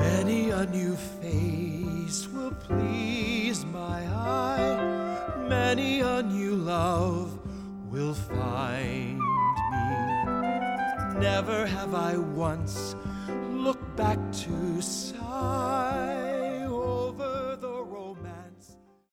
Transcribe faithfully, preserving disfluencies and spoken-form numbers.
Many a new face will please my eye. Many a new love will find me. Never have I once looked back to sigh.